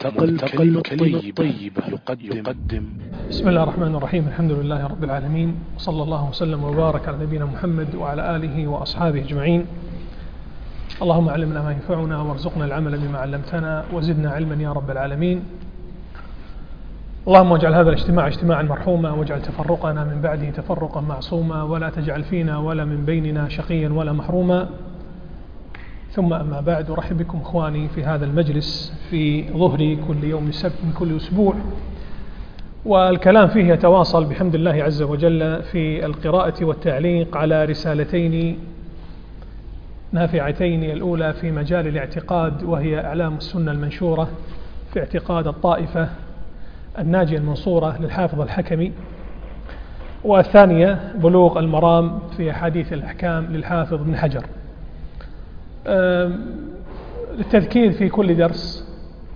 ملتقى الكلمة الطيبة يقدم. بسم الله الرحمن الرحيم. الحمد لله رب العالمين، وصلى الله وسلم وبارك على نبينا محمد وعلى آله وأصحابه أجمعين. اللهم علمنا ما ينفعنا وارزقنا العمل بما علمتنا وزدنا علما يا رب العالمين. اللهم اجعل هذا الاجتماع اجتماعا مرحوما، واجعل تفرقنا من بعده تفرقا معصوما، ولا تجعل فينا ولا من بيننا شقيا ولا محروما. ثم أما بعد، أرحب بكم إخواني في هذا المجلس في ظهر كل يوم سبت من كل أسبوع، والكلام فيه يتواصل بحمد الله عز وجل في القراءة والتعليق على رسالتين نافعتين. الأولى في مجال الاعتقاد، وهي أعلام السنة المنشورة في اعتقاد الطائفة الناجية المنصورة للحافظ الحكمي، والثانية بلوغ المرام في أحاديث الأحكام للحافظ ابن حجر. للتذكير في كل درس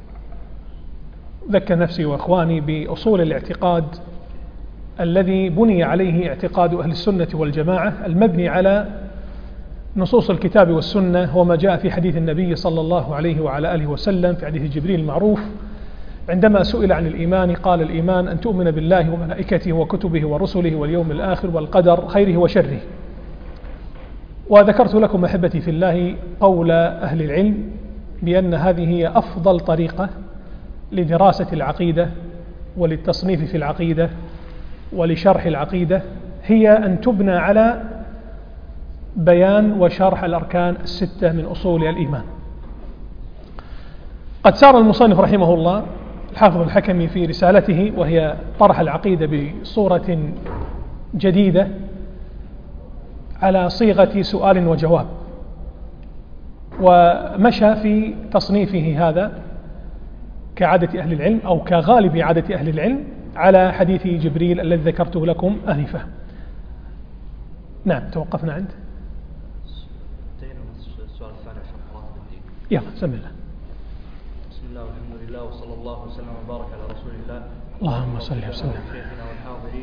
ذكر نفسي وإخواني بأصول الاعتقاد الذي بني عليه اعتقاد أهل السنة والجماعة، المبني على نصوص الكتاب والسنة وما جاء في حديث النبي صلى الله عليه وعلى آله وسلم في حديث جبريل المعروف عندما سئل عن الإيمان قال: الإيمان أن تؤمن بالله وملائكته وكتبه ورسله واليوم الآخر والقدر خيره وشره. وذكرت لكم أحبتي في الله قول أهل العلم بأن هذه هي أفضل طريقة لدراسة العقيدة وللتصنيف في العقيدة ولشرح العقيدة، هي أن تبنى على بيان وشرح الأركان الستة من أصول الإيمان. قد سار المصنف رحمه الله الحافظ الحكمي في رسالته، وهي طرح العقيدة بصورة جديدة على صيغة سؤال وجواب، ومشى في تصنيفه هذا كعادة أهل العلم أو كغالب عادة أهل العلم على حديث جبريل الذي ذكرته لكم آنفا. نعم، توقفنا عند السؤال الثاني عشان مراتب الدين. يلا سم الله. بسم الله والحمد لله وصلى الله وسلم وبارك على رسول الله. اللهم صل وسلم. شيخنا والحاضرين.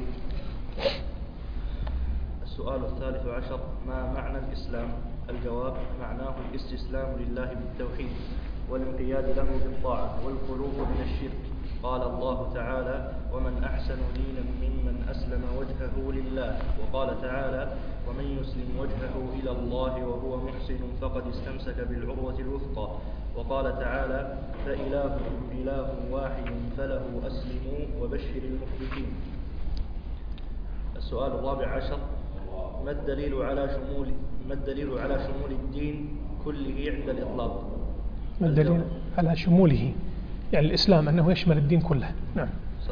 السؤال الثالث عشر: ما معنى الإسلام؟ الجواب: معناه الاستسلام لله بالتوحيد والانقياد له بالطاعة والخلوص من الشرك. قال الله تعالى: ومن أحسن دينا ممن أسلم وجهه لله. وقال تعالى: ومن يسلم وجهه إلى الله وهو محسن فقد استمسك بالعروة الوثقى. وقال تعالى: فإلهكم إله واحد فله أسلموا وبشر المخبتين. السؤال الرابع عشر: ما الدليل على شمول الدين كله عند الإطلاق؟ ما الدليل على شموله؟ يعني الإسلام أنه يشمل الدين كله. نعم.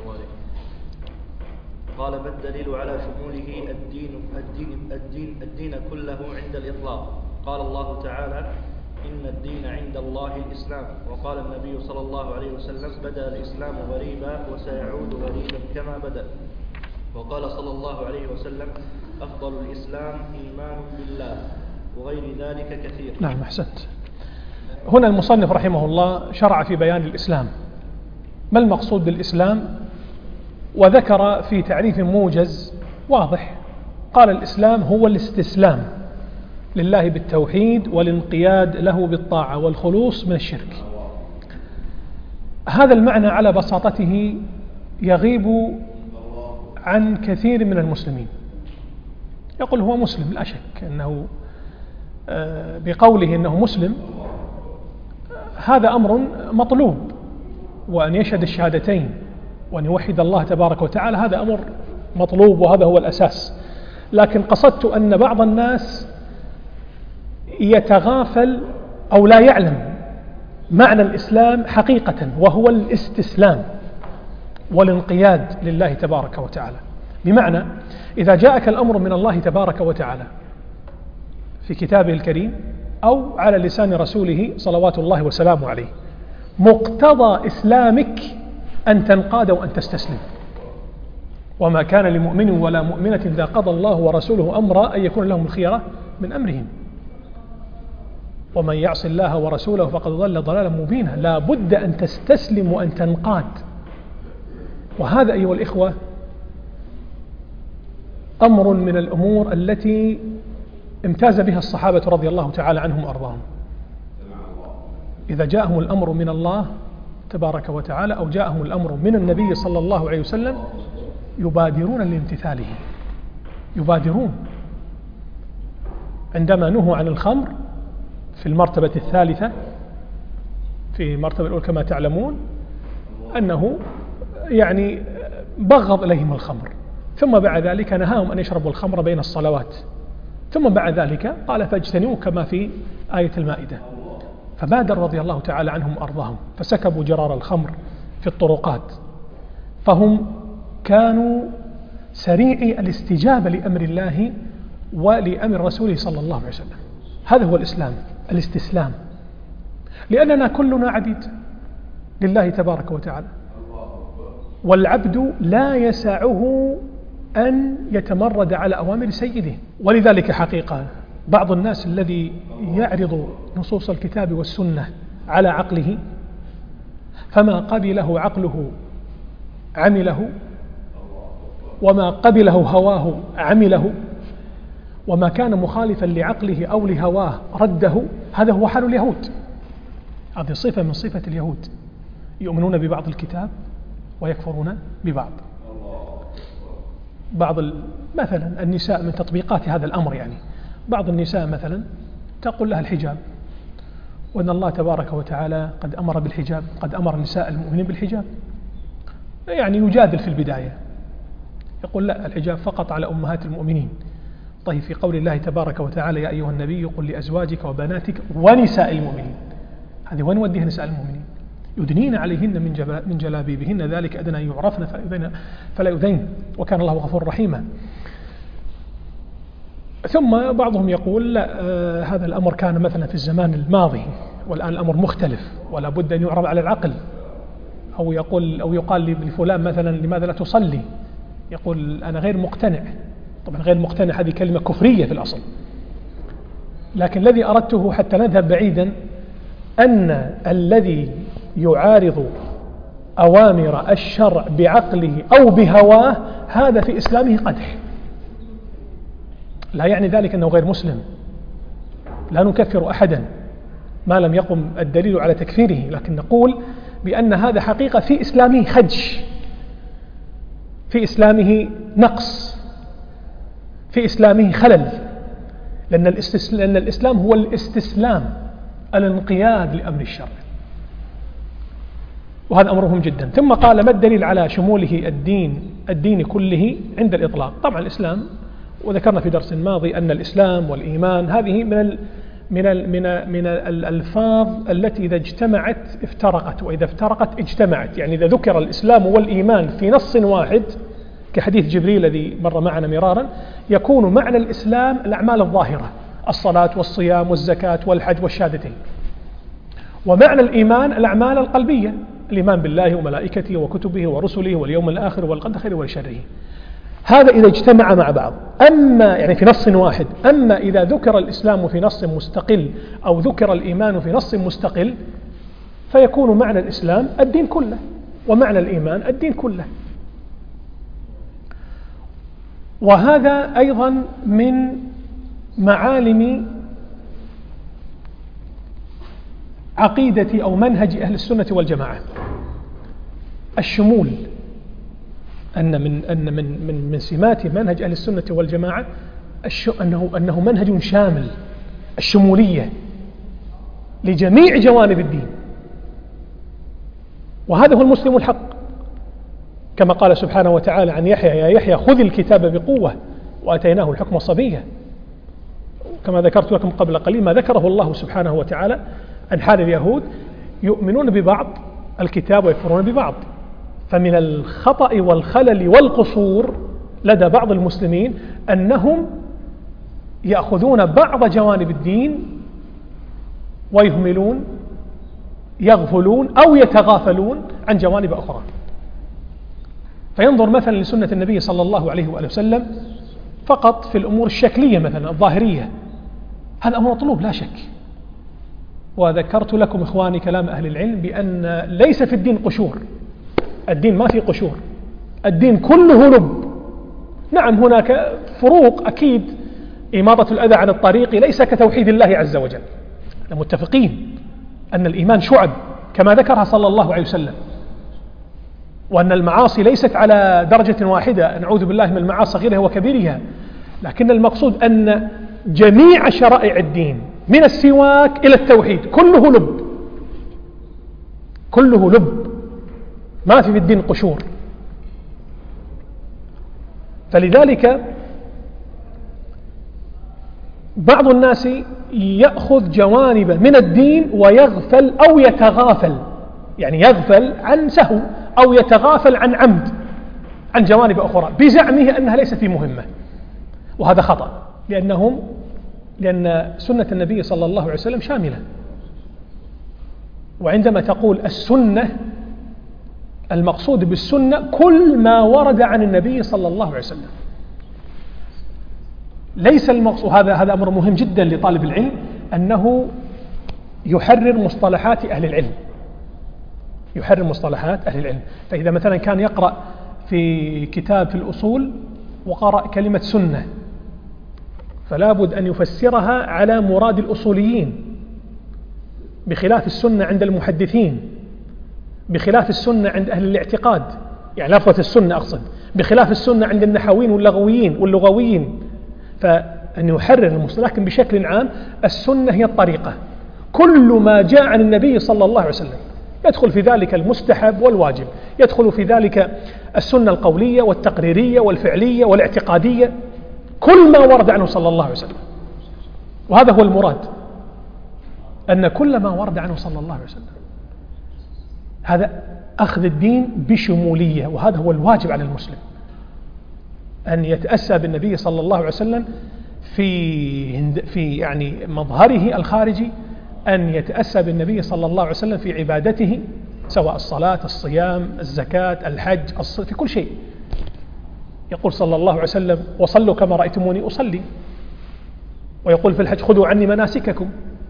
قال: ما الدليل على شموله الدين كله عند الإطلاق؟ قال الله تعالى: إن الدين عند الله الإسلام. وقال النبي صلى الله عليه وسلم: بدأ الإسلام غريبا وسيعود غريبا كما بدأ. وقال صلى الله عليه وسلم: أفضل الإسلام إيمان بالله، وغير ذلك كثير. نعم، أحسنت. هنا المصنف رحمه الله شرع في بيان الإسلام، ما المقصود بالإسلام، وذكر في تعريف موجز واضح. قال: الإسلام هو الاستسلام لله بالتوحيد والانقياد له بالطاعة والخلوص من الشرك. هذا المعنى على بساطته يغيب عن كثير من المسلمين. يقول هو مسلم، لا شك أنه بقوله أنه مسلم هذا أمر مطلوب، وأن يشهد الشهادتين وأن يوحد الله تبارك وتعالى هذا أمر مطلوب، وهذا هو الأساس. لكن قصدت أن بعض الناس يتغافل أو لا يعلم معنى الإسلام حقيقة، وهو الاستسلام والانقياد لله تبارك وتعالى. بمعنى إذا جاءك الأمر من الله تبارك وتعالى في كتابه الكريم أو على لسان رسوله صلوات الله وسلامه عليه، مقتضى إسلامك أن تنقاد وأن تستسلم. وما كان لمؤمن ولا مؤمنة إذا قضى الله ورسوله أمرا أن يكون لهم الخيرة من أمرهم، ومن يعص الله ورسوله فقد ضل ضلالا مبينا. لا بد أن تستسلم وأن تنقاد. وهذا أيها الإخوة أمر من الأمور التي امتاز بها الصحابة رضي الله تعالى عنهم وأرضاهم. إذا جاءهم الأمر من الله تبارك وتعالى أو جاءهم الأمر من النبي صلى الله عليه وسلم يبادرون لامتثاله، يبادرون. عندما نهوا عن الخمر في المرتبة الثالثة، في المرتبة الأولى كما تعلمون أنه يعني بغض إليهم الخمر، ثم بعد ذلك نهاهم أن يشربوا الخمر بين الصلوات، ثم بعد ذلك قال فاجتنبوا كما في آية المائدة. فبادر رضي الله تعالى عنهم أرضهم فسكبوا جرار الخمر في الطرقات، فهم كانوا سريعي الاستجابة لأمر الله ولأمر رسوله صلى الله عليه وسلم. هذا هو الإسلام، الاستسلام، لأننا كلنا عبيد لله تبارك وتعالى، والعبد لا يسعه أن يتمرد على أوامر سيده. ولذلك حقيقة بعض الناس الذي يعرض نصوص الكتاب والسنة على عقله، فما قبله عقله عمله، وما قبله هواه عمله، وما كان مخالفا لعقله أو لهواه رده. هذا هو حال اليهود، هذه صفة من صفة اليهود، يؤمنون ببعض الكتاب ويكفرون ببعض. مثلا النساء من تطبيقات هذا الأمر، يعني بعض النساء مثلا تقول لها الحجاب، وأن الله تبارك وتعالى قد أمر بالحجاب، قد أمر النساء المؤمنين بالحجاب، يعني يجادل في البداية، يقول لا، الحجاب فقط على أمهات المؤمنين. طيب في قول الله تبارك وتعالى يا أيها النبي قل لأزواجك وبناتك ونساء المؤمنين، هذه وين وديها نساء المؤمنين؟ يدنين عليهن من جلابيبهن ذلك أدنى أن يعرفن فلا يؤذين وكان الله غفورا رحيما. ثم بعضهم يقول لا، هذا الأمر كان مثلا في الزمان الماضي، والآن الأمر مختلف ولا بد أن يعرض على العقل. أو يقال لفلان مثلا لماذا لا تصلي؟ يقول أنا غير مقتنع. طبعا غير مقتنع هذه كلمة كفرية في الأصل، لكن الذي أردته حتى نذهب بعيدا أن الذي يعارض أوامر الشرع بعقله أو بهواه هذا في إسلامه قدح. لا يعني ذلك أنه غير مسلم، لا نكفر أحدا ما لم يقم الدليل على تكفيره، لكن نقول بأن هذا حقيقة في إسلامه خدش، في إسلامه نقص، في إسلامه خلل، لأن الإسلام هو الاستسلام، الانقياد لأمر الشرع، وهذا أمر مهم جدا. ثم قال ما الدليل على شموله الدين كله عند الإطلاق؟ طبعا الإسلام، وذكرنا في درس ماضي أن الإسلام والإيمان هذه من الألفاظ التي إذا اجتمعت افترقت، وإذا افترقت اجتمعت. يعني إذا ذكر الإسلام والإيمان في نص واحد كحديث جبريل الذي مر معنا مرارا، يكون معنى الإسلام الأعمال الظاهرة، الصلاة والصيام والزكاة والحج والشهادتين، ومعنى الإيمان الأعمال القلبية، الإيمان بالله وملائكته وكتبه ورسله واليوم الآخر والقدر خيره وشره. هذا إذا اجتمع مع بعض، أما يعني في نص واحد. أما إذا ذكر الإسلام في نص مستقل أو ذكر الإيمان في نص مستقل، فيكون معنى الإسلام الدين كله، ومعنى الإيمان الدين كله. وهذا أيضا من معالم عقيدة أو منهج أهل السنة والجماعة، الشمول. من سمات منهج أهل السنة والجماعة أنه منهج شامل، الشمولية لجميع جوانب الدين. وهذا هو المسلم الحق، كما قال سبحانه وتعالى عن يحيى يا يحيى خذ الكتاب بقوة وآتيناه الحكم صبيا. كما ذكرت لكم قبل قليل ما ذكره الله سبحانه وتعالى عن حال اليهود، يؤمنون ببعض الكتاب ويكفرون ببعض. فمن الخطأ والخلل والقصور لدى بعض المسلمين أنهم يأخذون بعض جوانب الدين ويهملون، يغفلون أو يتغافلون عن جوانب أخرى. فينظر مثلا لسنة النبي صلى الله عليه وآله وسلم فقط في الأمور الشكلية مثلا الظاهرية، هذا أمر مطلوب لا شك. وذكرت لكم إخواني كلام أهل العلم بأن ليس في الدين قشور، الدين ما في قشور، الدين كله لب. نعم هناك فروق أكيد، إماطة الأذى عن الطريق ليس كتوحيد الله عز وجل، متفقين أن الإيمان شعب كما ذكرها صلى الله عليه وسلم، وأن المعاصي ليست على درجة واحدة، نعوذ بالله من المعاصي صغيرها وكبيرها، لكن المقصود أن جميع شرائع الدين من السواك إلى التوحيد كله لب، كله لب، ما في الدين قشور. فلذلك بعض الناس يأخذ جوانب من الدين ويغفل أو يتغافل، يعني يغفل عن سهو أو يتغافل عن عمد عن جوانب أخرى بزعمه أنها ليست مهمة، وهذا خطأ، لأن سنة النبي صلى الله عليه وسلم شاملة. وعندما تقول السنة، المقصود بالسنة كل ما ورد عن النبي صلى الله عليه وسلم، ليس المقصود، هذا أمر مهم جدا لطالب العلم، أنه يحرر مصطلحات أهل العلم، يحرر مصطلحات أهل العلم. فإذا مثلا كان يقرأ في كتاب في الأصول وقرأ كلمة سنة، فلا بد أن يفسرها على مراد الأصوليين، بخلاف السنة عند المحدثين، بخلاف السنة عند أهل الاعتقاد، يعني لفظة السنة أقصد، بخلاف السنة عند النحويين واللغويين. فأن يحرر المصطلح، لكن بشكل عام السنة هي الطريقة، كل ما جاء عن النبي صلى الله عليه وسلم، يدخل في ذلك المستحب والواجب، يدخل في ذلك السنة القولية والتقريرية والفعلية والاعتقادية، كل ما ورد عنه صلى الله عليه وسلم. وهذا هو المراد، أن كل ما ورد عنه صلى الله عليه وسلم، هذا أخذ الدين بشمولية، وهذا هو الواجب على المسلم، أن يتأسى بالنبي صلى الله عليه وسلم في يعني مظهره الخارجي، أن يتأسى بالنبي صلى الله عليه وسلم في عبادته، سواء الصلاة، الصيام، الزكاة، الحج، في كل شيء. يقول صلى الله عليه وسلم: وصلوا كما رأيتموني أصلي. ويقول في الحج: خذوا عني مناسككم.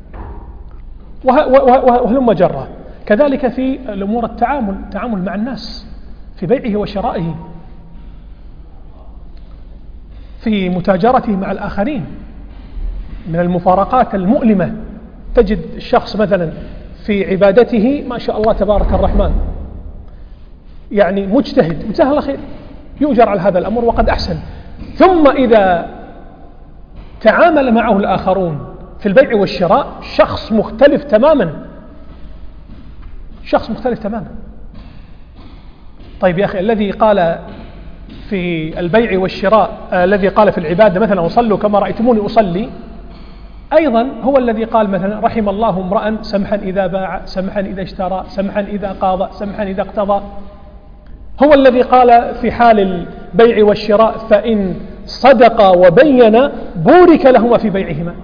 وهلم جرة. كذلك في الأمور التعامل مع الناس في بيعه وشرائه، في متاجرته مع الآخرين. من المفارقات المؤلمة تجد الشخص مثلا في عبادته ما شاء الله تبارك الرحمن، يعني مجتهد جزاه خير، يؤجر على هذا الأمر وقد أحسن، ثم إذا تعامل معه الآخرون في البيع والشراء شخص مختلف تماما، شخص مختلف تماما. طيب يا أخي، الذي قال في البيع والشراء، الذي قال في العبادة مثلا: وصلوا كما رأيتموني أصلي، أيضا هو الذي قال مثلا: رحم الله امرأ سمحا إذا باع، سمحا إذا اشترى، سمحا إذا قاضى، سمحا إذا اقتضى. هو الذي قال في حال البيع والشراء: فإن صدقا وبينا بورك لهما في بيعهما.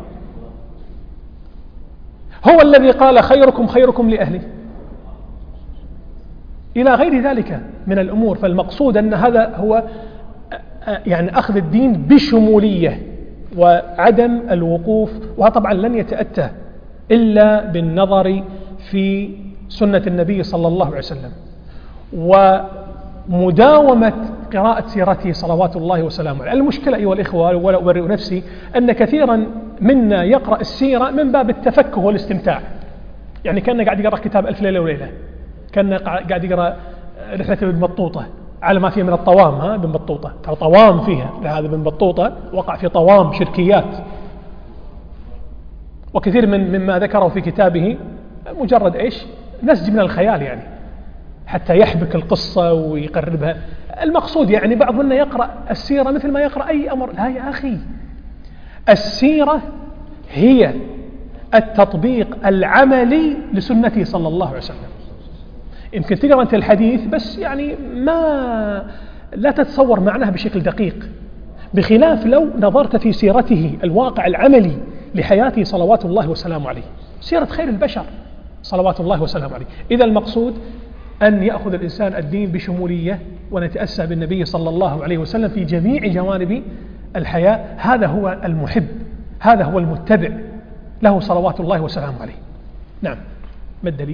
هو الذي قال: خيركم خيركم لأهله، إلى غير ذلك من الأمور. فالمقصود أن هذا هو يعني أخذ الدين بشمولية وعدم الوقوف، وطبعا لن يتأتى إلا بالنظر في سنة النبي صلى الله عليه وسلم ومداومة قراءة سيرته صلوات الله وسلامه عليه. المشكلة أيها الإخوة، ولا أبرئ نفسي، أن كثيرا منا يقرأ السيرة من باب التفكه والاستمتاع، يعني كأنه قاعد يقرأ كتاب ألف ليلة وليلة، كأنه قاعد يقرأ رحلة ابن بطوطة على ما فيه من الطوام. ابن بطوطة ترى طوام فيها، هذا ابن بطوطة وقع في طوام شركيات. وكثير مما ذكره في كتابه مجرد نسج من الخيال، يعني حتى يحبك القصة ويقربها. المقصود يعني بعض منا يقرأ السيرة مثل ما يقرأ أي أمر. لا يا أخي، السيرة هي التطبيق العملي لسنته صلى الله عليه وسلم. يمكن تقرأ أنت الحديث بس يعني لا تتصور معناها بشكل دقيق، بخلاف لو نظرت في سيرته الواقع العملي لحياته صلوات الله وسلامه عليه، سيرة خير البشر صلوات الله وسلامه عليه. إذا المقصود أن يأخذ الإنسان الدين بشمولية، ونتأسى بالنبي صلى الله عليه وسلم في جميع جوانب الحياة. هذا هو المحب، هذا هو المتبع له صلوات الله وسلامه عليه. نعم. ما الدليل؟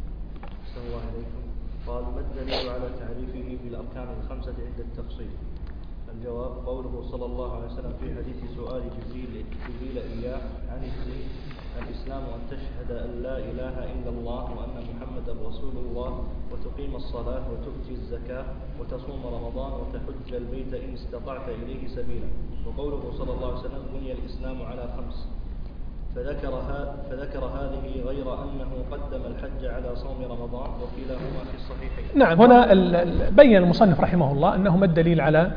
قال: ما الدليل على تعريفه بالأركان الخمسة عند التفصيل؟ الجواب: قوله صلى الله عليه وسلم في حديث سؤال جبريل إياه عن الدين: الإسلام أن تشهد أن لا إله إلا الله وأن محمدا رسول الله وتقيم الصلاة وتؤتي الزكاة وتصوم رمضان وتحج البيت إن استطعت إليه سبيلا. وقوله صلى الله عليه وسلم بني الإسلام على 5 فذكر هذه غير أنه قدم الحج على صوم رمضان وكلاهما في الصحيحين. نعم، هنا بين المصنف رحمه الله أنه ما الدليل على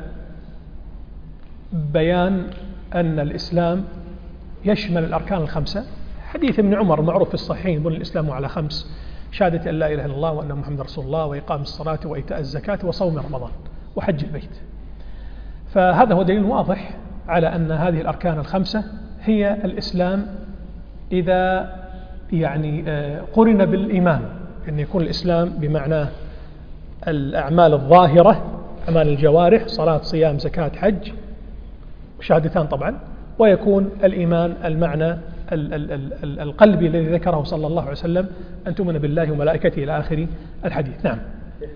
بيان أن الإسلام يشمل الأركان ال5. حديث ابن عمر المعروف في الصحيحين بني الإسلام على 5: شهادة أن لا إله إلا الله وأن محمد رسول الله وإقام الصلاة وإيتاء الزكاة وصوم رمضان وحج البيت. فهذا هو دليل واضح على أن هذه الأركان ال5 هي الإسلام إذا قرن بالإيمان، أن يكون الإسلام بمعنى الأعمال الظاهرة، أعمال الجوارح، صلاة صيام زكاة حج وشهادتان طبعا، ويكون الإيمان المعنى القلبي الذي ذكره صلى الله عليه وسلم أن تؤمن بالله وملائكته إلى آخر الحديث. نعم.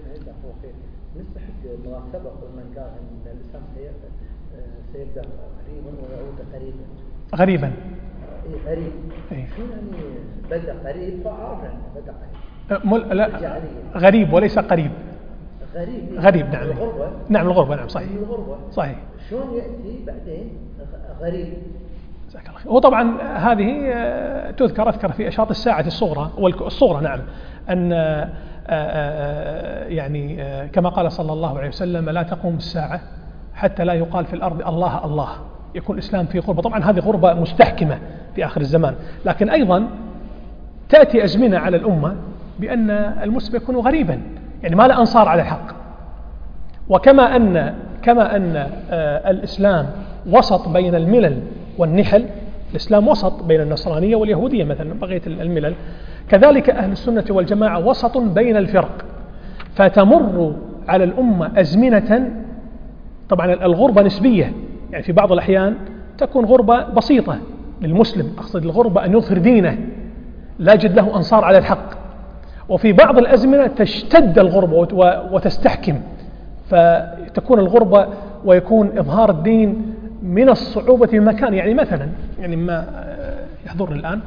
نستحق ما سبق من قال أن الإسلام سيبدأ قريبا ويعود قريبا. قريب. شو يعني بدأ قريب؟ فعرفنا بدأ قريب. لا، غريب وليس قريب. غريب نعم. الغربة. نعم الغربة، نعم صحيح. الغربة. صحيح. شلون يأتي بعدين غريب؟ هو طبعا هذه أذكر في أشراط الساعة الصغرى نعم، أن كما قال صلى الله عليه وسلم: لا تقوم الساعة حتى لا يقال في الأرض الله الله. يكون الإسلام في غربة. طبعا هذه غربة مستحكمة في آخر الزمان، لكن أيضا تأتي أزمنة على الأمة بأن المسلم يكون غريبا، ما له أنصار على الحق. وكما أن الإسلام وسط بين الملل والنحل، الإسلام وسط بين النصرانية واليهودية مثلا بقية الملل، كذلك أهل السنة والجماعة وسط بين الفرق. فتمر على الأمة أزمنة، طبعا الغربة نسبية، في بعض الأحيان تكون غربة بسيطة للمسلم، أقصد الغربة أن يظهر دينه لا يجد له أنصار على الحق. وفي بعض الأزمنة تشتد الغربة وتستحكم، فتكون الغربة ويكون إظهار الدين من الصعوبة في مكان. مثلا ما يحضرني الآن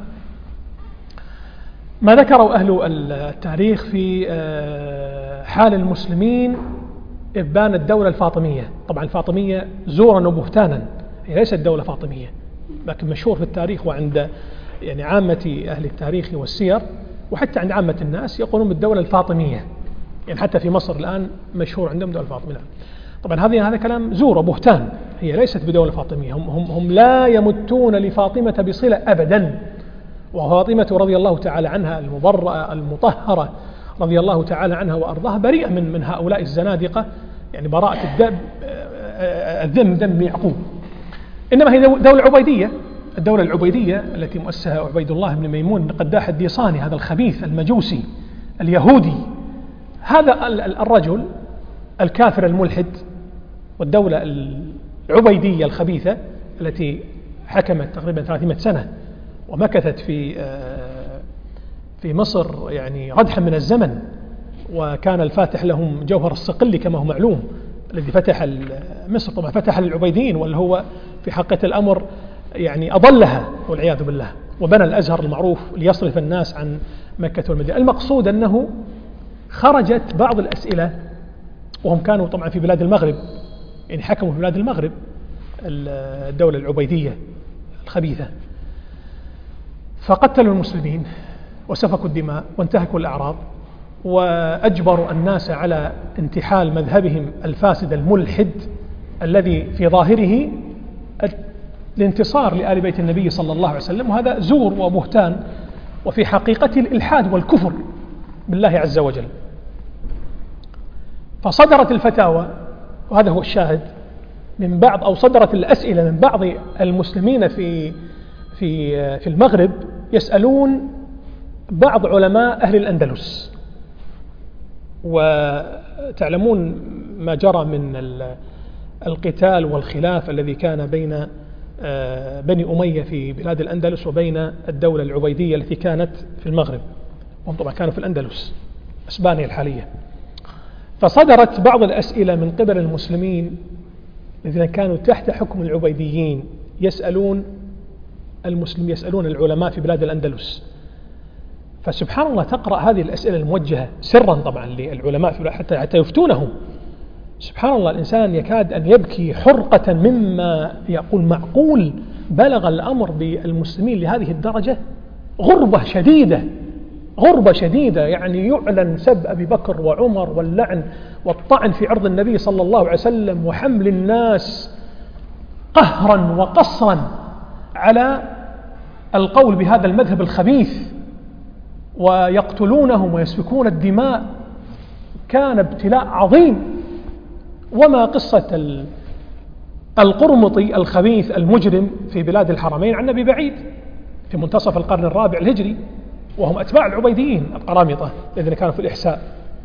ما ذكروا أهل التاريخ في حال المسلمين إبان الدولة الفاطمية. طبعا الفاطمية زورا وبهتانا، هي ليست دولة فاطمية، لكن مشهور في التاريخ وعند عامة أهل التاريخ والسير، وحتى عند عامة الناس يقولون بالدولة الفاطمية. حتى في مصر الآن مشهور عندهم دولة الفاطمية. طبعا هذا كلام زور وبهتان، هي ليست بدولة فاطمية. هم لا يمتون لفاطمة بصلة أبدا. وفاطمة رضي الله تعالى عنها المبرأة المطهرة رضي الله تعالى عنها وأرضاها بريئة من هؤلاء الزنادقة، براءة الذم ذم يعقوب. إنما هي دولة عبيدية، الدولة العبيدية التي مؤسسها عبيد الله بن ميمون بن قداح الديصاني، هذا الخبيث المجوسي اليهودي. هذا الرجل الكافر الملحد، والدولة العبيدية الخبيثة التي حكمت تقريبا 300 سنة ومكثت في مصر ردحا من الزمن، وكان الفاتح لهم جوهر الصقلي كما هو معلوم، الذي فتح مصر. طبعا فتح للعبيديين، واللي هو في حقيقة الأمر أضلها والعياذ بالله، وبنى الأزهر المعروف ليصرف الناس عن مكة والمدينة. المقصود أنه خرجت بعض الأسئلة، وهم كانوا طبعا في بلاد المغرب، حكموا في بلاد المغرب الدولة العبيدية الخبيثة، فقتلوا المسلمين وسفكوا الدماء وانتهكوا الأعراض، وأجبروا الناس على انتحال مذهبهم الفاسد الملحد الذي في ظاهره الانتصار لآل بيت النبي صلى الله عليه وسلم، وهذا زور وبهتان، وفي حقيقته الإلحاد والكفر بالله عز وجل. فصدرت الفتاوى، وهذا هو الشاهد، من بعض، أو صدرت الأسئلة من بعض المسلمين في المغرب يسألون بعض علماء أهل الأندلس. وتعلمون ما جرى من القتال والخلاف الذي كان بين بني أمية في بلاد الأندلس وبين الدولة العبيدية التي كانت في المغرب، وهم طبعا كانوا في الأندلس إسبانيا الحالية. فصدرت بعض الأسئلة من قبل المسلمين الذين كانوا تحت حكم العبيديين، يسألون المسلمين يسألون العلماء في بلاد الأندلس، فسبحان الله تقرأ هذه الأسئلة الموجهة سرا طبعا للعلماء حتى يفتونهم. سبحان الله الإنسان يكاد أن يبكي حرقة مما يقول معقول بلغ الأمر بالمسلمين لهذه الدرجة. غربة شديدة، يعني يعلن سب أبي بكر وعمر واللعن والطعن في عرض النبي صلى الله عليه وسلم وحمل الناس قهرا وقصرا على القول بهذا المذهب الخبيث، ويقتلونهم ويسفكون الدماء. كان ابتلاء عظيم. وما قصة القرمطي الخبيث المجرم في بلاد الحرمين عن نبي بعيد في منتصف القرن الرابع الهجري، وهم أتباع العبيديين القرامطة الذين كانوا في الإحساء.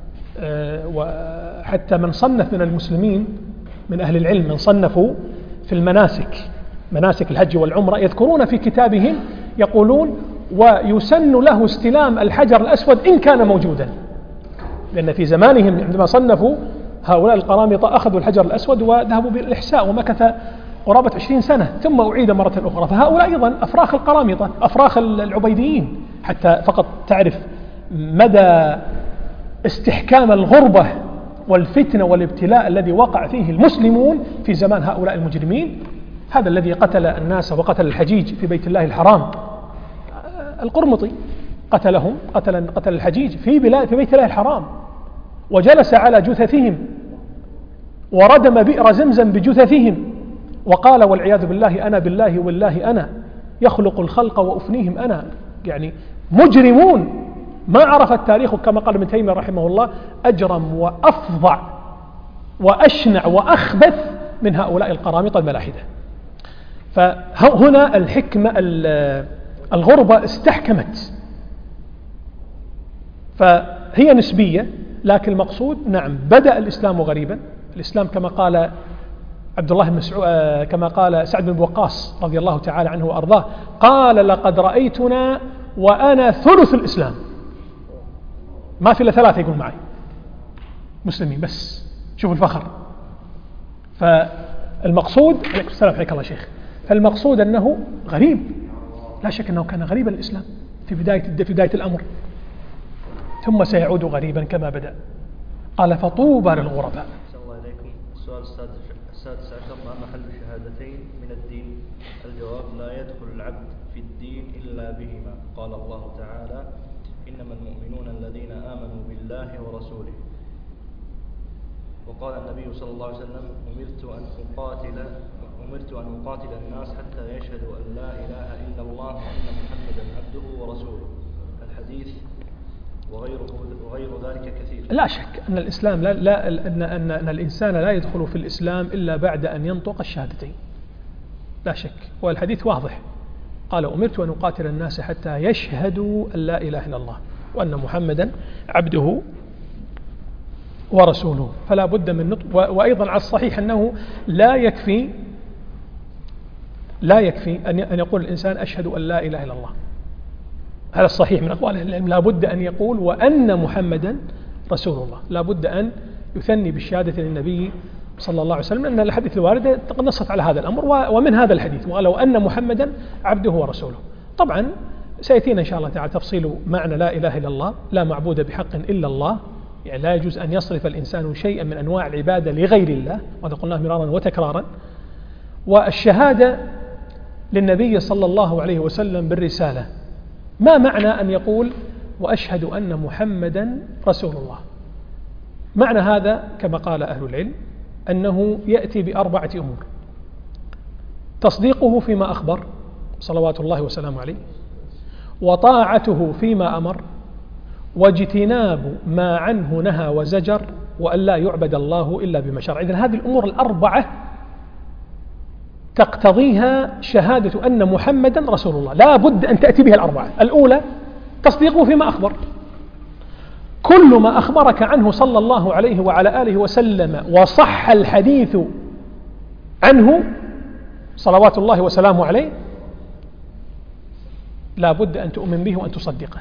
وحتى من صنف من المسلمين من أهل العلم من صنفوا في المناسك، مناسك الحج والعمرة، يذكرون في كتابهم يقولون ويسن له استلام الحجر الأسود إن كان موجودا، لأن في زمانهم عندما صنفوا هؤلاء القرامطة أخذوا الحجر الأسود وذهبوا بالإحساء ومكث قرابة 20 سنة ثم أعيد مرة أخرى. فهؤلاء أيضا أفراخ القرامطة، أفراخ العبيديين، حتى فقط تعرف مدى استحكام الغربة والفتنة والابتلاء الذي وقع فيه المسلمون في زمان هؤلاء المجرمين. هذا الذي قتل الناس وقتل الحجيج في بيت الله الحرام، القرمطي قتلهم، قتل الحجيج في بيت الله الحرام، وجلس على جثثهم وردم بئر زمزم بجثثهم، وقال والعياذ بالله أنا بالله والله أنا يخلق الخلق وأفنيهم أنا. يعني مجرمون ما عرف التاريخ كما قال ابن تيمية رحمه الله أجرم وأفظع وأشنع وأخبث من هؤلاء القرامطة الملاحدة. فهنا الحكمة الغربة استحكمت، فهي نسبية، لكن المقصود نعم بدأ الإسلام غريبا. الإسلام كما قال عبد الله بن مسعود، كما قال سعد بن وقاص رضي الله تعالى عنه وأرضاه، قال لقد رأيتنا وأنا ثلث الإسلام. ما في إلا 3 يقول معي مسلمين بس، شوفوا الفخر. فالمقصود عليكم السلام حياك الله شيخ. فالمقصود أنه غريب، لا شك أنه كان غريبا الإسلام في بداية الأمر، ثم سيعود غريبا كما بدأ. قال فطوبى للغرباء. الله إليكم. السؤال السادس عشر: ما محل الشهادتين من الدين؟ الجواب: لا يدخل العبد في الدين إلا بهما. قال الله تعالى: إنما المؤمنون الذين آمنوا بالله ورسوله. وقال النبي صلى الله عليه وسلم: أمرت أن أقاتل الناس حتى يشهدوا أن لا إله إلا الله وأن محمدا عبده ورسوله. الحديث وغير ذلك كثير. لا شك أن الإسلام أن الإنسان لا يدخل في الإسلام إلا بعد أن ينطق الشهادتين، لا شك، والحديث واضح. قال: أمرت أن أقاتل الناس حتى يشهدوا أن لا إله إلا الله وأن محمدا عبده ورسوله. فلا بد من نطق. وأيضا على الصحيح أنه لا يكفي أن يقول الإنسان أشهد أن لا إله إلا الله. هذا الصحيح من أقوال العلم. لا بد أن يقول وأن محمدا رسول الله، لا بد أن يثني بالشهادة للنبي صلى الله عليه وسلم، أن الحديث الواردة نصت على هذا الأمر. ومن هذا الحديث وقال وأن محمدا عبده ورسوله. طبعا سيأتينا إن شاء الله تعالى تفصيل معنى لا إله إلا الله، لا معبود بحق إلا الله، يعني لا يجوز أن يصرف الإنسان شيئا من أنواع العبادة لغير الله، وهذا قلناه مرارا وتكرارا. والشهادة للنبي صلى الله عليه وسلم بالرسالة. ما معنى أن يقول وأشهد أن محمدا رسول الله؟ معنى هذا كما قال أهل العلم أنه يأتي بأربعة أمور: تصديقه فيما أخبر صلوات الله وسلامه عليه، وطاعته فيما أمر، واجتناب ما عنه نهى وزجر، وأن لا يعبد الله إلا بما شرع. إذن هذه الأمور الأربعة تقتضيها شهادة أن محمدا رسول الله، لا بد أن تأتي بها الأربعة. الأولى تصديقه فيما أخبر، كل ما أخبرك عنه صلى الله عليه وعلى آله وسلم وصح الحديث عنه صلوات الله وسلامه عليه لا بد أن تؤمن به وأن تصدقه،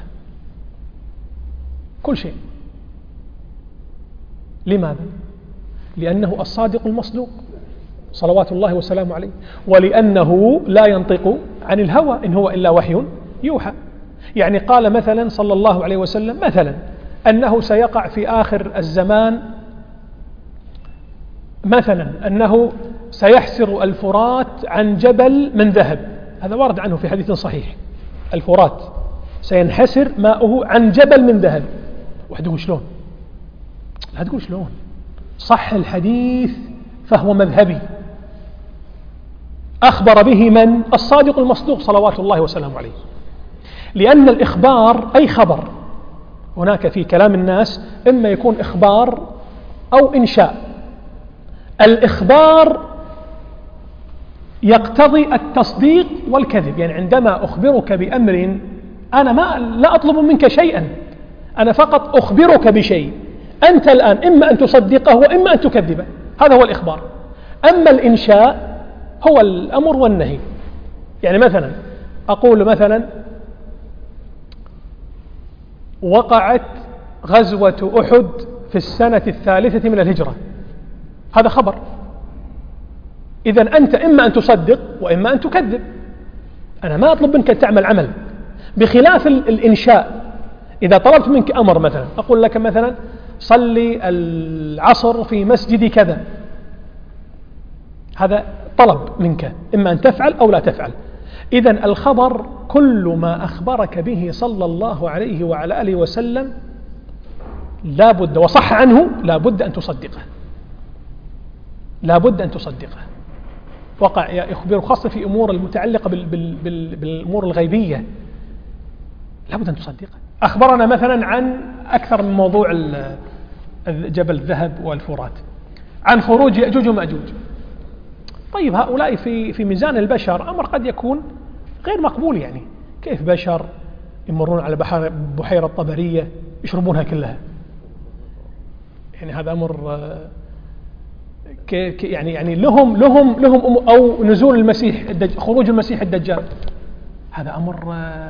كل شيء. لماذا؟ لأنه الصادق المصدوق صلوات الله وسلامه عليه، ولأنه لا ينطق عن الهوى إن هو إلا وحي يوحى. يعني قال مثلا صلى الله عليه وسلم مثلا أنه سيقع في آخر الزمان مثلا أنه سيحسر الفرات عن جبل من ذهب، هذا ورد عنه في حديث صحيح، الفرات سينحسر ماؤه عن جبل من ذهب. وحده شلون؟ لا تقول شلون، صح الحديث فهو مذهبي، أخبر به من؟ الصادق المصدوق صلوات الله وسلامه عليه. لأن الإخبار أي خبر، هناك في كلام الناس إما يكون إخبار أو إنشاء. الإخبار يقتضي التصديق والكذب، يعني عندما أخبرك بأمر أنا لا أطلب منك شيئا، أنا فقط أخبرك بشيء، أنت الآن إما أن تصدقه وإما أن تكذبه، هذا هو الإخبار. أما الإنشاء هو الأمر والنهي. يعني مثلا أقول مثلا وقعت غزوة أحد في السنة 3 من الهجرة، هذا خبر، إذن أنت إما أن تصدق وإما أن تكذب، أنا ما أطلب منك أن تعمل عمل. بخلاف الإنشاء، إذا طلبت منك أمر مثلا أقول لك مثلا صلي العصر في مسجد كذا، هذا طلب منك إما أن تفعل أو لا تفعل. إذن الخبر كل ما أخبرك به صلى الله عليه وعلى آله وسلم لا بد، وصح عنه لا بد أن تصدقه، لا بد أن تصدقه. وقع يخبر خاصة في أمور المتعلقة بالأمور الغيبية لا بد أن تصدقه. أخبرنا مثلا عن أكثر من موضوع جبل الذهب والفرات، عن خروج يأجوج ومأجوج. طيب هؤلاء في ميزان البشر أمر قد يكون غير مقبول، يعني كيف بشر يمرون على بحيرة طبرية يشربونها كلها؟ يعني هذا أمر يعني لهم أو نزول المسيح خروج المسيح الدجال، هذا أمر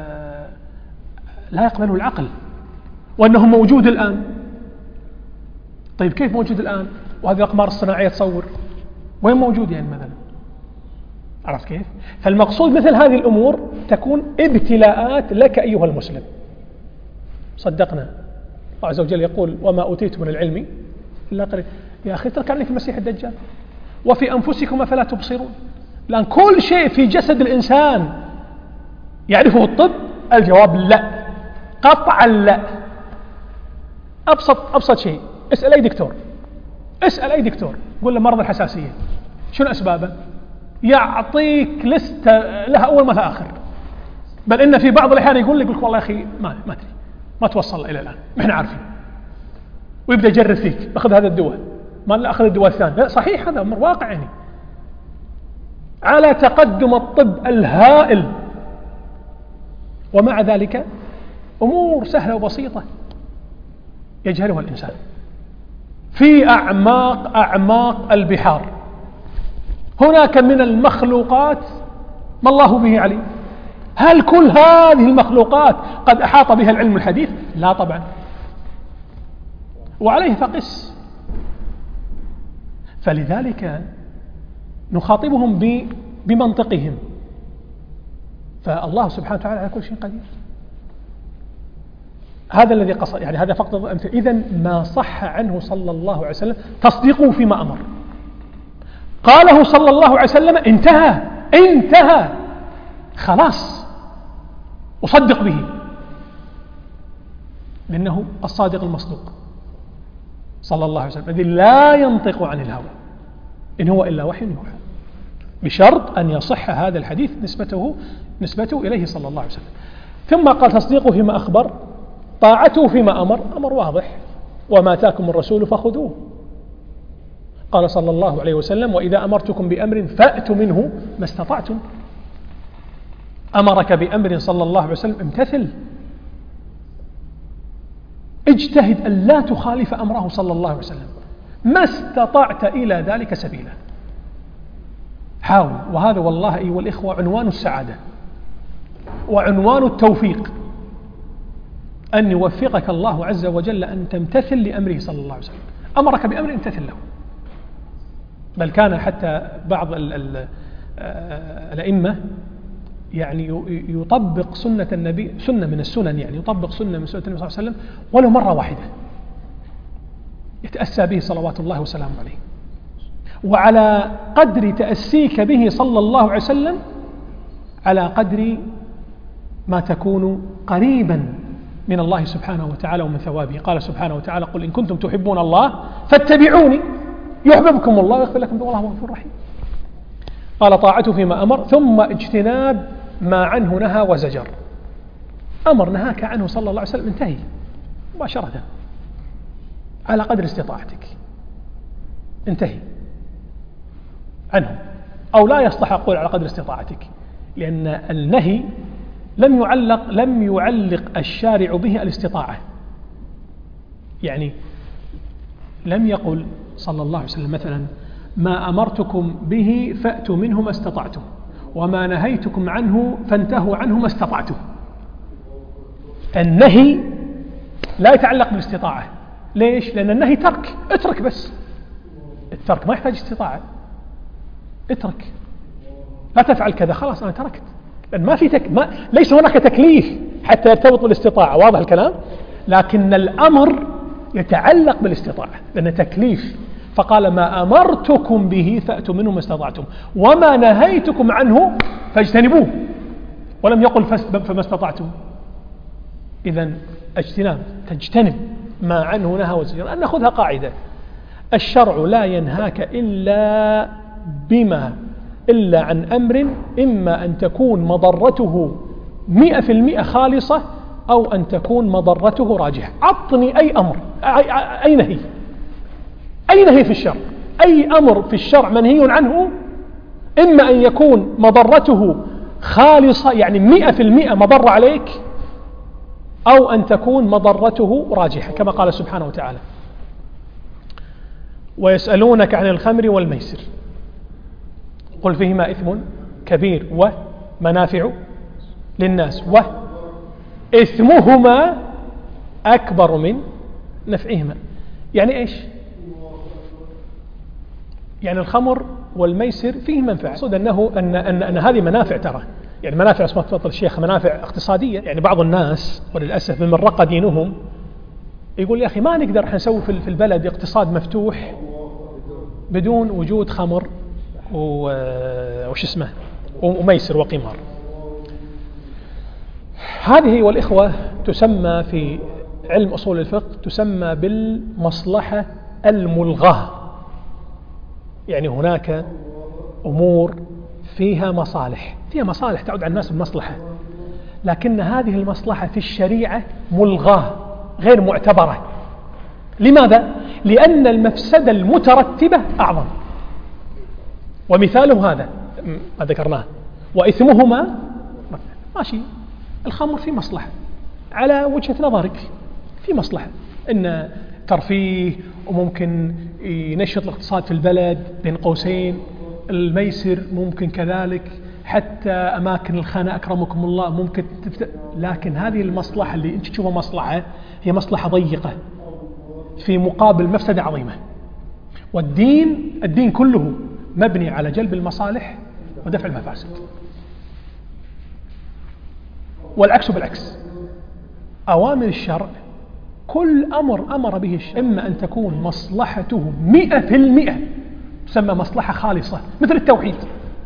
لا يقبله العقل، وأنه موجود الآن. طيب كيف موجود الآن وهذه الأقمار الصناعية تصور؟ وين موجود يعني مثلا؟ عرفت كيف؟ فالمقصود مثل هذه الأمور تكون ابتلاءات لك أيها المسلم. صدقنا الله عز وجل يقول وما أوتيت من العلم إلا قليل. يا أخي اترك عني في المسيح الدجال وفي أنفسكم أفلا تبصرون. لأن كل شيء في جسد الإنسان يعرفه الطب، الجواب لا، قطعا لا. أبسط شيء، اسأل أي دكتور، اسأل أي دكتور قول له مرض الحساسية شنو أسبابه، يعطيك لستة لها أول ما لها آخر. بل إن في بعض الأحيان يقول لك والله يا أخي ما أدري، ما توصل إلى الآن، ما إحنا عارفين، ويبدأ يجرب فيك، أخذ هذا الدواء، ما أخذ الدواء الثاني. لا صحيح، هذا أمر واقع يعني. على تقدم الطب الهائل، ومع ذلك أمور سهلة وبسيطة يجهلها الإنسان في أعماق البحار. هناك من المخلوقات ما الله به عليم. هل كل هذه المخلوقات قد أحاط بها العلم الحديث؟ لا طبعا، وعليه فقس. فلذلك نخاطبهم بمنطقهم، فالله سبحانه وتعالى على كل شيء قدير. هذا الذي قصد، يعني هذا فقط أمثلة. إذن ما صح عنه صلى الله عليه وسلم تصديقه فيما أمر، قاله صلى الله عليه وسلم انتهى خلاص، أصدق به، لأنه الصادق المصدوق صلى الله عليه وسلم الذي لا ينطق عن الهوى إن هو إلا وحي يوحى، بشرط أن يصح هذا الحديث نسبته إليه صلى الله عليه وسلم. ثم قال تصديقه فيما أخبر، طاعته فيما أمر واضح، وما آتاكم الرسول فخذوه. قال صلى الله عليه وسلم وإذا أمرتكم بأمر فأتوا منه ما استطعتم. أمرك بأمر صلى الله عليه وسلم امتثل، اجتهد أن لا تخالف أمره صلى الله عليه وسلم ما استطعت إلى ذلك سبيلا، حاول. وهذا والله أيها الإخوة عنوان السعادة وعنوان التوفيق، أن يوفقك الله عز وجل أن تمتثل لأمره صلى الله عليه وسلم. أمرك بأمر امتثل له، بل كان حتى بعض الأئمة يعني يطبق سنة النبي، سنة من السنن، يعني يطبق سنة من سنة النبي صلى الله عليه وسلم ولو مرة واحدة، يتأسى به صلوات الله وسلامه عليه. وعلى قدر تأسيك به صلى الله عليه وسلم على قدر ما تكون قريبا من الله سبحانه وتعالى ومن ثوابه. قال سبحانه وتعالى: قل إن كنتم تحبون الله فاتبعوني يحببكم الله ويغفر لكم والله غفور رحيم. قال: طاعته فيما أمر، ثم اجتناب ما عنه نهى وزجر. أمر نهاك عنه صلى الله عليه وسلم، انتهي مباشرة على قدر استطاعتك، انتهي عنه. أو لا يصلح أقول على قدر استطاعتك، لأن النهي لم يعلق الشارع به الاستطاعة. يعني لم يقل صلى الله عليه وسلم مثلا: ما أمرتكم به فأتوا منه ما استطعتم، وما نهيتكم عنه فانتهوا عنه ما استطعتم. النهي لا يتعلق بالاستطاعة. ليش؟ لأن النهي ترك، اترك بس. الترك ما يحتاج استطاعة، اترك، لا تفعل كذا، خلاص أنا تركت. لأن ما في ليس هناك تكليف حتى يرتبط بالاستطاعة، واضح الكلام؟ لكن الأمر يتعلق بالاستطاعة لأنه تكليف. فقال: ما أمرتكم به فأتوا منه ما استطعتم، وما نهيتكم عنه فاجتنبوه، ولم يقل فما استطعتم. إذن اجتناب، تجتنب ما عنه نهى وزجر. أن نأخذها قاعدة: الشرع لا ينهاك إلا عن أمر إما أن تكون مضرته 100% خالصة، أو أن تكون مضرته راجحة. عطني أي أمر، أي نهي في الشرع، أي أمر في الشرع منهي عنه إما أن يكون مضرته خالصة يعني 100% مضر عليك، أو أن تكون مضرته راجحة، كما قال سبحانه وتعالى: ويسألونك عن الخمر والميسر قل فيهما إثم كبير ومنافع للناس وإثمهما أكبر من نفعهما. يعني إيش؟ يعني الخمر والميسر فيه منفعة، أقصد أن هذه منافع، ترى يعني منافع اسمها تفضل الشيخ، منافع اقتصادية. يعني بعض الناس وللأسف من رقى دينهم يقول: يا أخي ما نقدر نسوي في البلد اقتصاد مفتوح بدون وجود خمر وش اسمه وميسر وقمار. هذه والإخوة تسمى في علم أصول الفقه تسمى بالمصلحة الملغاة. يعني هناك أمور فيها مصالح تعود على الناس بمصلحة، لكن هذه المصلحة في الشريعة ملغاة غير معتبرة. لماذا؟ لأن المفسدة المترتبة أعظم، ومثاله هذا ما ذكرناه: وإثمهما ماشي. الخمر في مصلحة على وجهة نظرك، في مصلحة إن ترفيه وممكن ينشط الاقتصاد في البلد بين قوسين. الميسر ممكن كذلك، حتى أماكن الخنا أكرمكم الله ممكن لكن هذه المصلحة اللي أنت تشوفها مصلحة هي مصلحة ضيقة في مقابل مفسدة عظيمة. والدين كله مبني على جلب المصالح ودفع المفاسد، والعكس بالعكس. أوامر الشرع كل أمر به الشرع إما أن تكون مصلحته 100% تسمى مصلحة خالصة مثل التوحيد،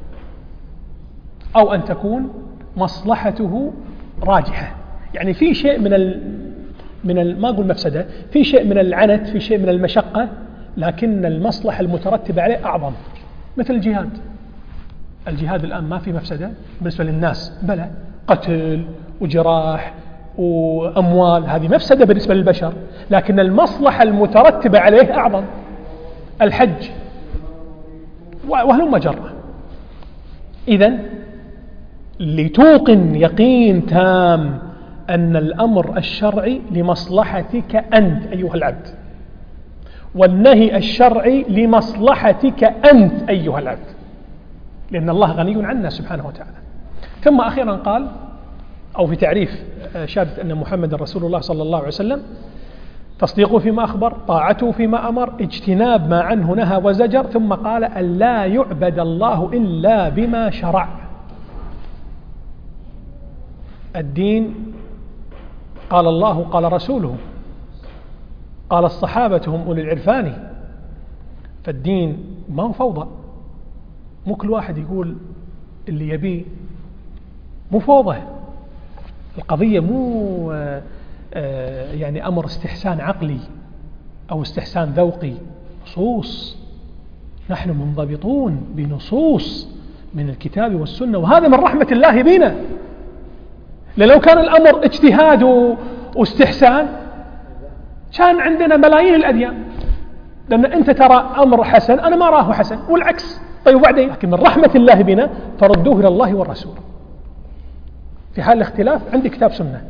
أو أن تكون مصلحته راجحة، يعني في شيء من ما أقول مفسدة، في شيء من العنت، في شيء من المشقة، لكن المصلحة المترتبة عليه أعظم. مثل الجهاد الآن ما في مفسدة بالنسبة للناس، بلى قتل وجراح وأموال، هذه مفسدة بالنسبة للبشر، لكن المصلحة المترتبة عليه أعظم. الحج وهلم جرة. إذن لتوقن يقين تام أن الأمر الشرعي لمصلحتك أنت أيها العبد، والنهي الشرعي لمصلحتك أنت أيها العبد، لأن الله غني عنا سبحانه وتعالى. ثم أخيرا قال، أو في تعريف شهادة أن محمد رسول الله صلى الله عليه وسلم، تصديقه فيما أخبر، طاعته فيما أمر، اجتناب ما عنه نهى وزجر، ثم قال أن لا يعبد الله إلا بما شرع. الدين قال الله قال رسوله قال الصحابة هم أولي العرفان. فالدين ما هو فوضى، مو كل واحد يقول اللي يبيه، مو فوضى. القضية مو يعني أمر استحسان عقلي أو استحسان ذوقي، نصوص، نحن منضبطون بنصوص من الكتاب والسنة، وهذا من رحمة الله بنا. لو كان الأمر اجتهاد واستحسان كان عندنا ملايين الأديان، لأن أنت ترى أمر حسن أنا ما أراه حسن والعكس. طيب وبعدين؟ لكن من رحمة الله بنا فردوه إلى الله والرسول. في حال الاختلاف عندي كتاب سنة،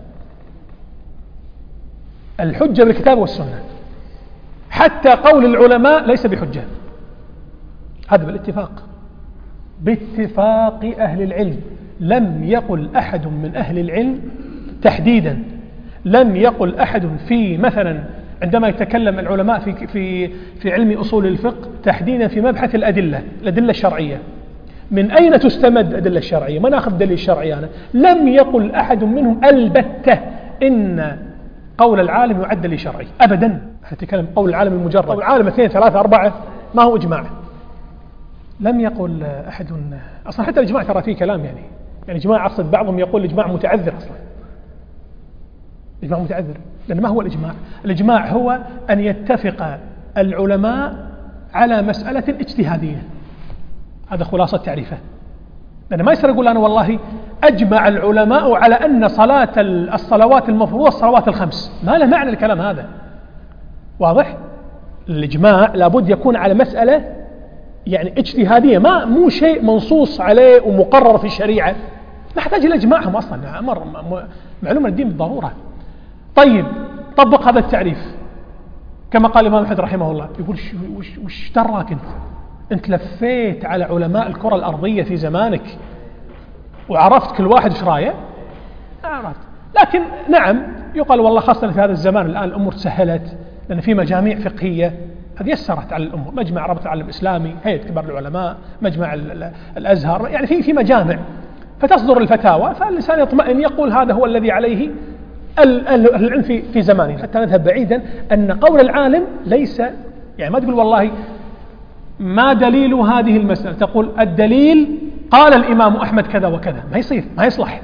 الحجة بالكتاب والسنة، حتى قول العلماء ليس بحجة، هذا بالاتفاق، باتفاق أهل العلم. لم يقل أحد من أهل العلم تحديدا، لم يقل أحد في مثلا عندما يتكلم العلماء في علم أصول الفقه تحديدا في مبحث الأدلة الشرعية، من أين تستمد الأدلة الشرعية؟ ما نأخذ دليل شرعي أنا. لم يقل أحد منهم البتة إن قول العالم يعد دليل شرعي أبدا. نتكلم قول العالم المجرد، قول العالم 2 3 4 ما هو إجماع. لم يقل أحد أصلا، حتى الإجماع ترى فيه كلام، يعني إجماع أقصد بعضهم يقول الإجماع متعذر أصلا. الإجماع متعذر لأن ما هو الإجماع؟ الإجماع هو أن يتفق العلماء على مسألة اجتهادية، هذا خلاصة تعريفه. لأن ما يصير يقول أنا والله أجمع العلماء على أن الصلوات المفروضة الصلوات الخمس، ما له معنى الكلام هذا، واضح؟ الإجماع لابد يكون على مسألة يعني اجتهادية، مو شيء منصوص عليه ومقرر في الشريعة، نحتاج إلى إجماعهم أصلا، أمر معلومة الدين بالضرورة. طيب طبق هذا التعريف كما قال الإمام أحمد رحمه الله، يقول وش دراك أنت لفيت على علماء الكرة الأرضية في زمانك وعرفت كل واحد ايش رايه؟ عرفت. لكن نعم يقال والله خاصة في هذا الزمان الآن الأمور تسهلت، لأن في مجاميع فقهية هذه يسرت على الأمور، مجمع رابطة العالم الإسلامي، هيئة كبار العلماء، مجمع الأزهر، يعني في مجامع فتصدر الفتاوى، فالإنسان يطمئن يقول هذا هو الذي عليه العلم في زماننا. حتى نذهب بعيدا أن قول العالم ليس، يعني ما تقول والله ما دليل هذه المسألة، تقول الدليل قال الإمام أحمد كذا وكذا، ما يصير، ما يصلح.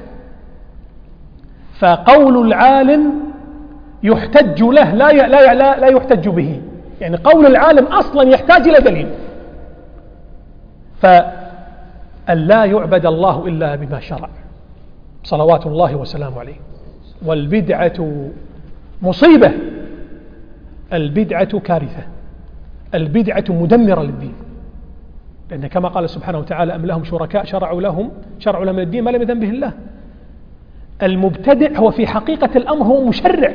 فقول العالم يحتج له لا يحتج به، يعني قول العالم أصلا يحتاج إلى دليل. فأن لا يعبد الله إلا بما شرع صلوات الله وسلامه عليه. والبدعة مصيبة، البدعة كارثة، البدعة مدمرة للدين، لأن كما قال سبحانه وتعالى أم لهم شركاء شرعوا لهم من الدين ما لم يأذن به الله. المبتدع هو في حقيقة الأمر هو مشرع.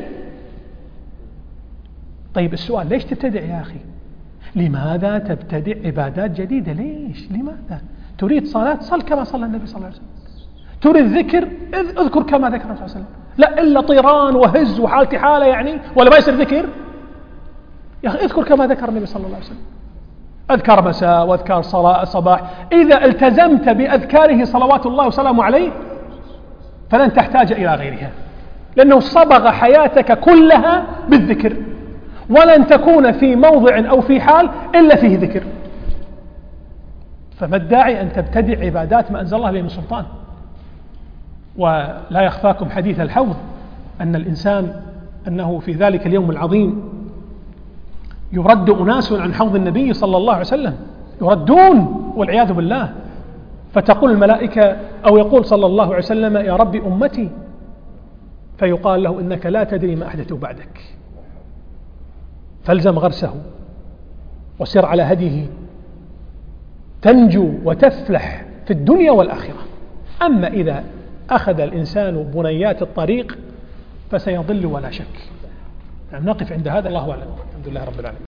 طيب السؤال ليش تبتدع يا أخي؟ لماذا تبتدع عبادات جديدة؟ ليش؟ لماذا؟ تريد صلاة صل كما صلى النبي صلى الله عليه وسلم، تريد ذكر اذكر كما ذكر النبي صلى الله عليه وسلم، لا إلا طيران وهز وحالتي حالة يعني ولا ما يصير ذكر؟ يا أخي اذكر كما ذكر النبي صلى الله عليه وسلم، أذكار مساء وأذكار صباح. إذا التزمت بأذكاره صلوات الله وسلامه عليه فلن تحتاج إلى غيرها، لأنه صبغ حياتك كلها بالذكر، ولن تكون في موضع أو في حال إلا فيه ذكر. فما الداعي أن تبتدع عبادات ما أنزل الله بها من سلطان؟ ولا يخفاكم حديث الحوض أن الإنسان أنه في ذلك اليوم العظيم يرد أناس عن حوض النبي صلى الله عليه وسلم، يردون والعياذ بالله، فتقول الملائكة أو يقول صلى الله عليه وسلم يا رب أمتي، فيقال له إنك لا تدري ما أحدثوا بعدك، فالزم غرسه وسر على هديه تنجو وتفلح في الدنيا والآخرة. أما إذا أخذ الإنسان بنيات الطريق فسيضل ولا شك. نقف عند هذا، الله أعلم. الحمد لله رب العالمين.